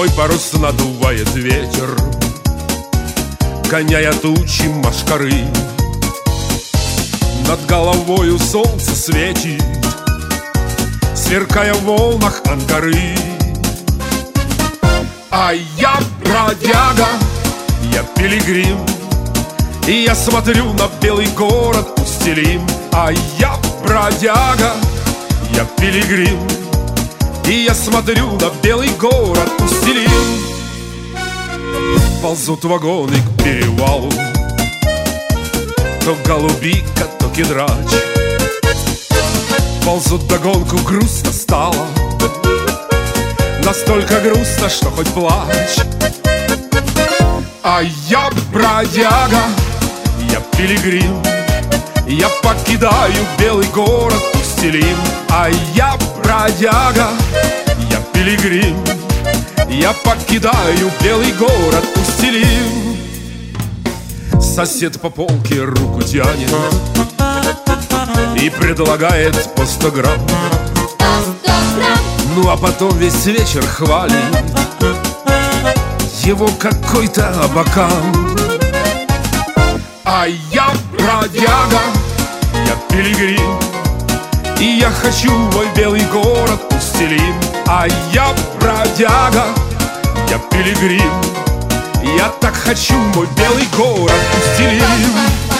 Мой парус надувает ветер, гоняя тучи мошкары. Над головою солнце светит, сверкая в волнах Ангары. А я бродяга, я пилигрим, и я смотрю на белый город Усть-Илим. А я бродяга, я пилигрим, и я смотрю на белый город Усть-Илим. Ползут вагоны к перевалу, то голубика, то кедрач. Ползут догонку, грустно стало, настолько грустно, что хоть плачь. А я бродяга, я пилигрим, я покидаю белый город Усть-Илим. А я бродяга, я пилигрим, я покидаю белый город Усть-Илим. Сосед по полке руку тянет и предлагает по 100 грамм. Ну а потом весь вечер хвалит его какой-то абакан. А я бродяга, я пилигрим, и я хочу мой белый город Усть-Илим. А я бродяга, я пилигрим, я так хочу мой белый город Усть-Илим.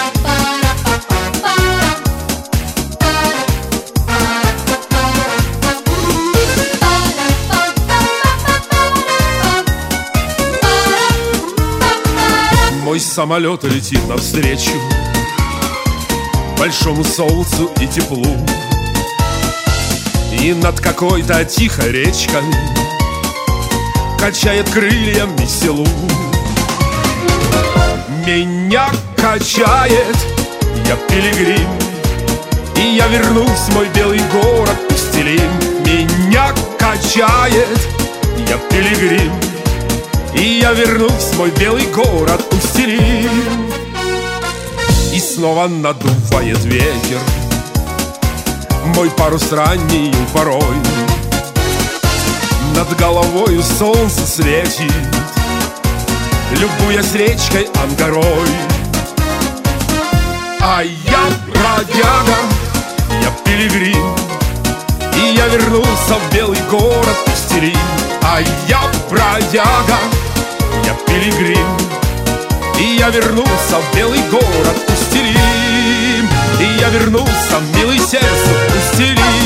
Мой самолет летит навстречу большому солнцу и теплу, и над какой-то тихой речкой качает крыльями селу. Меня качает, я пилигрим, и я вернусь в мой белый город Усть-Илим. Меня качает, я пилигрим, и я вернусь в мой белый город Усть-Илим. И снова надувает ветер мой парус ранней порой, над головою солнце светит, любуясь речкой Ангарой. А я бродяга, я пилигрим, и я вернулся в белый город Усть-Илим. А я бродяга, я пилигрим, и я вернулся в белый город Усть-Илим. И я вернулся, милый сердцу, Усть-Илим.